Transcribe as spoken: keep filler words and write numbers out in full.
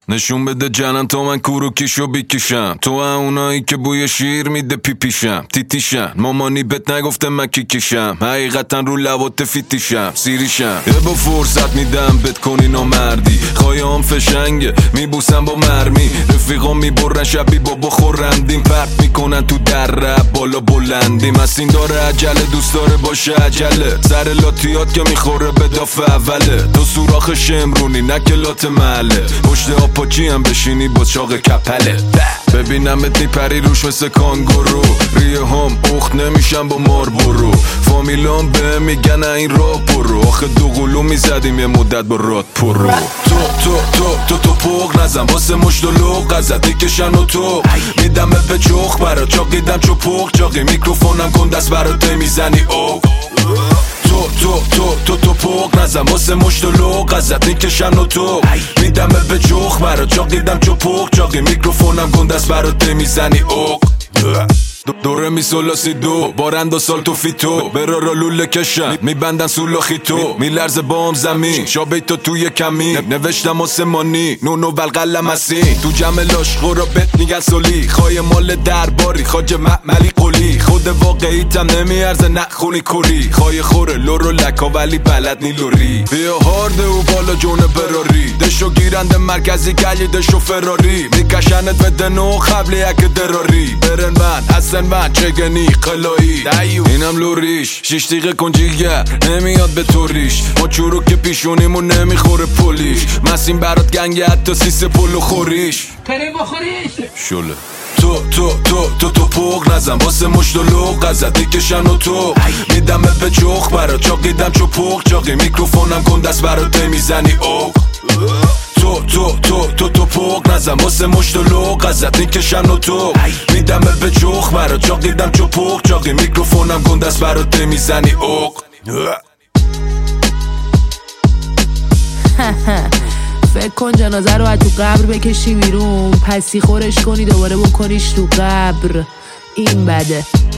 نشون بده جنم تا من کوروکیشو بیکشم، تو اونایی که بوی شیر میده پیپیشم، تیتیشم مامانی بهت نگفته من کیکیشم، حقیقتا رو لبات فیتیشم سیریشم، یه با فرصت میدم بهت کنی نامردی، خواهیام فشنگه میبوسم با مرمی، رفیقام میبرن شبی بابا خورندیم، پرت میکنن تو در رب بالا بلندیم، اسین داره عجله دوست داره باشه عجله، سر لاتیات که میخوره به داف اوله، تو سوراخ شمرونی نکلات محله، پشت آپاچی هم بشینی با چاق کپله، ببینمت میپری روش مثل کانگورو، ریه هم اخت نمیشم با مار برو، فامیلام به میگن این راه برو، آخه دو قلو میزدیم یه مدت با راد پرو، تو تو تو تو تو پوق نزن واسه مشت و لوق ازت میکشن و تو میدمه به چخ برا چاقیدم چو پوق چاقی میکروفونم کن دست برات میزنی او تو تو تو تو تو پوق نزن واسه مشت و لوق ازت میکشن و تو میدمه به چخ برا چاقیدم چو پوق چاقی میکروفونم کن دست برات میزنی او دوره می سولاسی دو بارند و سال تو فیتو برا را لوله کشن میبندن سولاخی تو میلرز بام زمین شابه تو توی کمی نوشتم آسمانی نونو والقلم هستی تو جمع لاشقو را بهت میگن سولی خواهی مال درباری خاج معملی قولی خود واقعیتم نمیارزه نخونی کوری خواهی خوره لورو لکا ولی بلد نی لوری بیا هارده و بالا جون براری دشو گیرنده مرکزی گلی دشو فراری میکشنت به دنو خبلی اک دراری برن من اصلا من چگنی قلایی اینم لوریش شیش دیگه کنجیگر نمیاد به توریش ما چورو که پیشونیمون نمیخوره پولیش مسیم برات گنگه حتی سیس پولو خوریش کریم بخوریش شله تو تو تو تو تو پوق نزن واسه مشت و لوق ازت میکشن و تو میدمه به چخ برا چاقیدم چو پوق چاقی میکروفونم کن دست برات میزنی اوق تو تو تو تو تو پوق نزن واسه مشت و لوق ازت میکشن و تو میدمه به چخ برا چاقیدم چو پوق چاقی میکروفونم کن دست برات میزنی اوق فکر کن جنازه رو از تو قبر بکشی بیرون پسی خورش کنی دوباره بکنیش تو قبر این بده